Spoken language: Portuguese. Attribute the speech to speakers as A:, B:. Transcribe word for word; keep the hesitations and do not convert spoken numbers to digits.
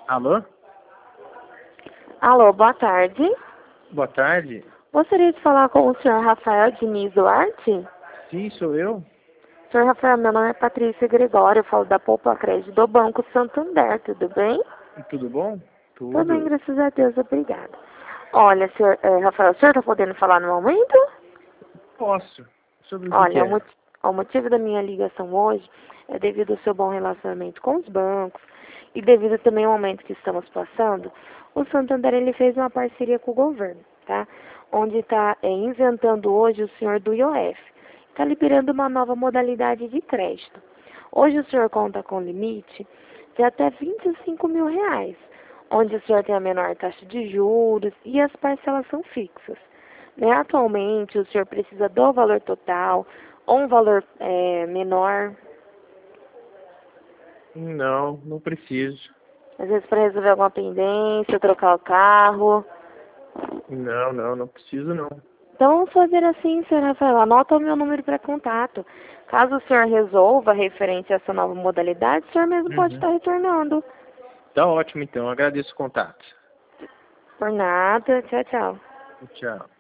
A: Alô?
B: Alô, boa tarde.
A: Boa tarde.
B: Gostaria de falar com o senhor Rafael Diniz Duarte?
A: Sim, sou eu.
B: senhor Rafael, meu nome é Patrícia Gregório, eu falo da Poupa Crédito do Banco Santander, tudo bem?
A: Tudo bom?
B: Tudo bem,
A: Tudo.
B: graças a Deus, obrigada. Olha, senhor, eh, Rafael, o senhor está podendo falar no momento?
A: Posso. Sobre o que que
B: Olha, o,
A: é?
B: moti- o motivo da minha ligação hoje é devido ao seu bom relacionamento com os bancos e devido também ao momento que estamos passando, o Santander ele fez uma parceria com o governo, tá? Onde está inventando hoje o senhor do I O F. Está liberando uma nova modalidade de crédito. Hoje o senhor conta com limite de até vinte e cinco mil reais, onde o senhor tem a menor taxa de juros e as parcelas são fixas. Né? Atualmente, o senhor precisa do valor total ou um valor é, menor,
A: Não, não preciso.
B: às vezes para resolver alguma pendência, trocar o carro.
A: Não, não, não preciso não.
B: Então, vamos fazer assim, senhor Rafael, anota o meu número para contato. Caso o senhor resolva referente a essa nova modalidade, o senhor mesmo pode
A: Uhum.
B: estar retornando.
A: Tá ótimo então, agradeço o contato.
B: Por nada, tchau, tchau.
A: Tchau.